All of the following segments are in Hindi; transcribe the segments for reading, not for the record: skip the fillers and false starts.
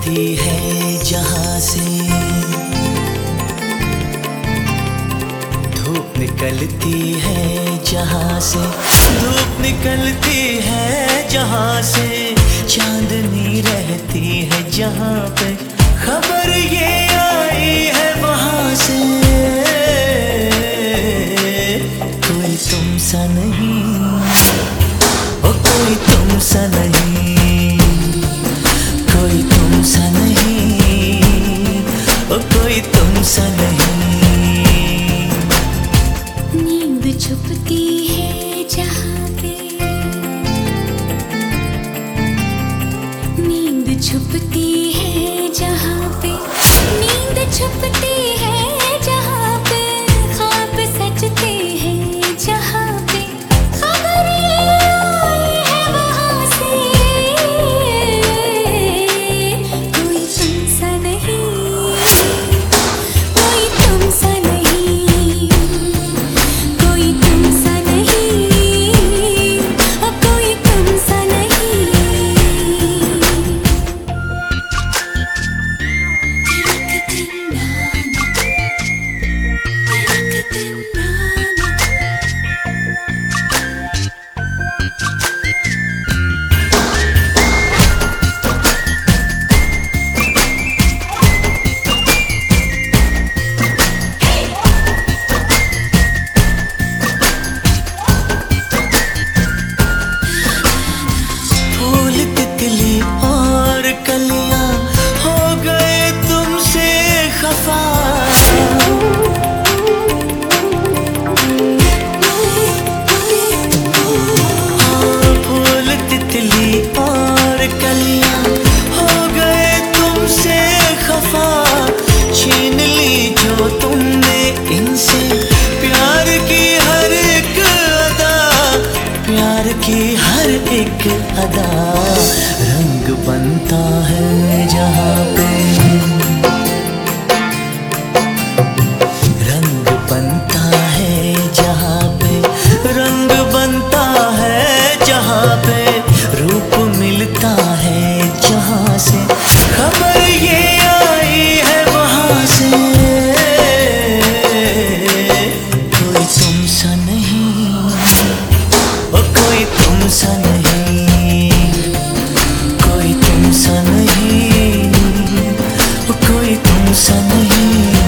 निकलती है जहां से, धूप निकलती है जहां से, धूप निकलती है जहां से, चांदनी रहती है जहां पे, खबर ये आई है वहां से। कोई तुम सा नहीं, ओ कोई तुम सा नहीं, कोई तुम सा नहीं, ओ कोई तुम सा नहीं। नींद छुपती है जहां पे, नींद छुपती है जहां पे, नींद छुपती है जहां पे, ख्वाब सजते हैं जहां पे, खबर ये आई है वहां से। कोई तुम सा नहीं, कोई तुम सा नहीं, कोई तुम सा नहीं, ओ कोई तुम सा नहीं। फूल तितली और कलियां हो गए तुमसे खफा, फूल तितली और कलियां हो गए तुमसे खफा, छीन ली जो तुमने इनसे प्यार की हर एक अदा, प्यार की हर एक अदा, रंग बनता है जहां पे, रंग बनता है जहां पे, रंग बनता है जहां पे, रूप मिलता है जहां से, खबर ये आई है वहां से। कोई तुम सा नहीं, ओ कोई तुम सा नहीं, कोई तुम सा नहीं, ओ कोई तुम सा नहीं।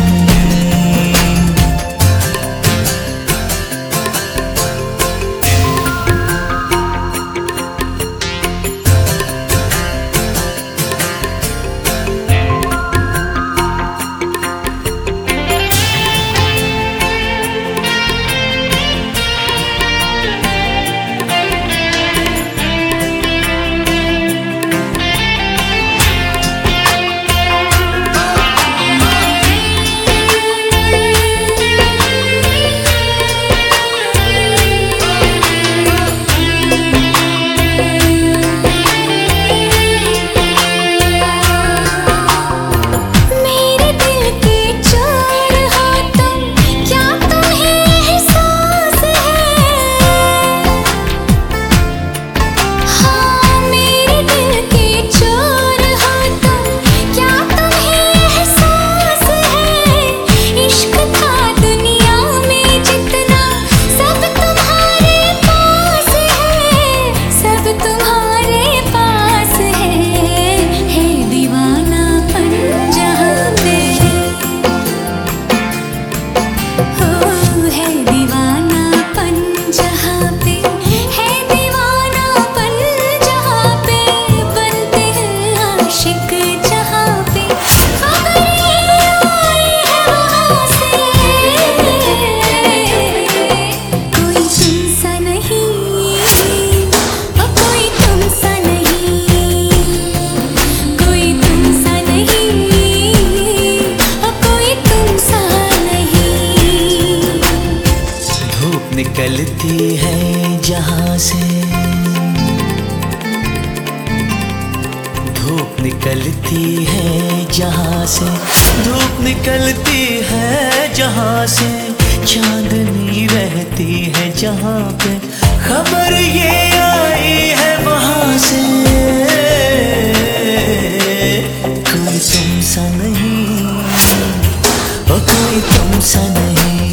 मेरे दिल के चोर हो तुम, क्या तुम्हें एहसास है? हाँ मेरे दिल के चोर हो तुम, क्या तुम्हें एहसास है? इश्क था दुनिया में जितना, सब तुम्हारे पास है, सब तुम्हारे पास है दीवानापन जहां पे, हो है दीवानापन जहां पे, है दीवानापन जहां पे, बनते हैं आशिक जहां पे, खबर ये आई है वहां से। कोई तुम सा नहीं, ओ कोई तुम सा नहीं, कोई तुम सा नहीं, ओ कोई तुम सा नहीं। धूप निकलती है जहां से, धूप निकलती है जहां से, धूप निकलती है जहां से, चांदनी रहती है जहां पे, खबर ये आई है वहां से। कोई तुम सा नहीं, ओ कोई तुम सा नहीं।